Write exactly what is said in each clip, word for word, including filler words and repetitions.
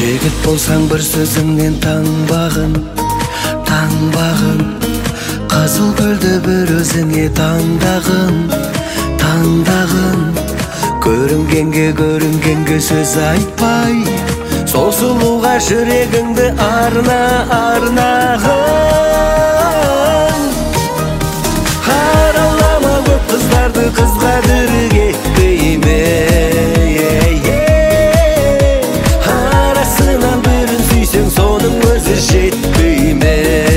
Жігіт болсаң бір сөзіңнен таңбағын, таңбағын, қызыл гүлді бір өзіңе таңдағын, таңдағын. Көрінгенге көрінгенге сөз айтпай, сол сұлуға жүрегіңді арна, арнағын. Қаралама көп қыздарды қызға дүрге етпейме, арасынан бірін сүйсең соның өзі жетпейме,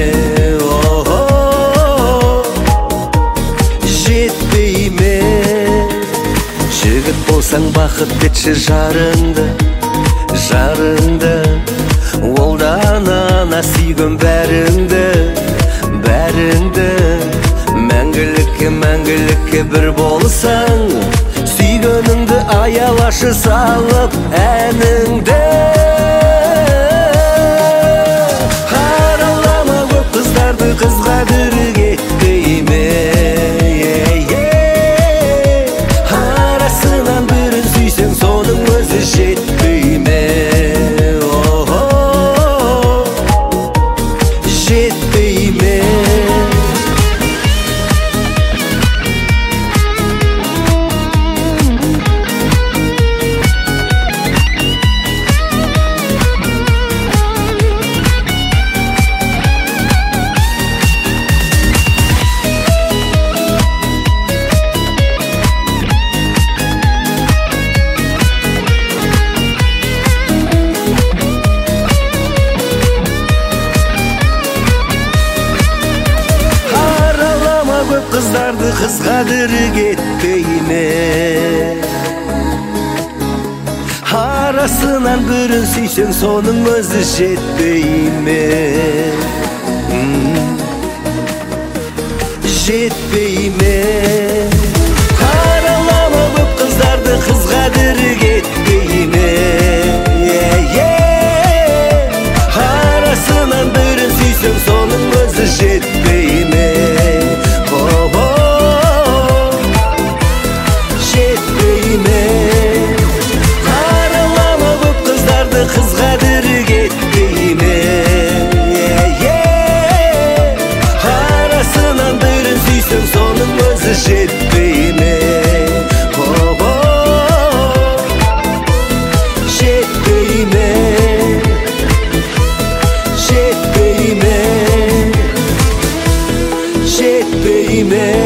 жетпейме. Жігіт болсаң бақыт етші жарыңды, жарыңды, ол да ана сүйген бәріңді, бәріңді. Мәңгілікке, мәңгілікке бір болсаң, сүйгеніңді аялашы салып әніңді. Қаралама көп қыздарды қызға дүрге етпейме, арасынан бірін сүйсең соның өзі жетпейме, жетпейме. Көп қыздарды қызға дүрге етпейме, арасынан бірін сүйсең соның өзі жетпейме, жетпейме. Қаралама көп қыздарды қызға дүрге етпейме, арасынан бірін сүйсең соның өзі жетпейме, жетпейме. Қаралама көп қыздарды қызға дүрге етпейме, арасынан бірін сүйсең соның өзі жетпейме, жетпейме, жетпейме, жетпейме.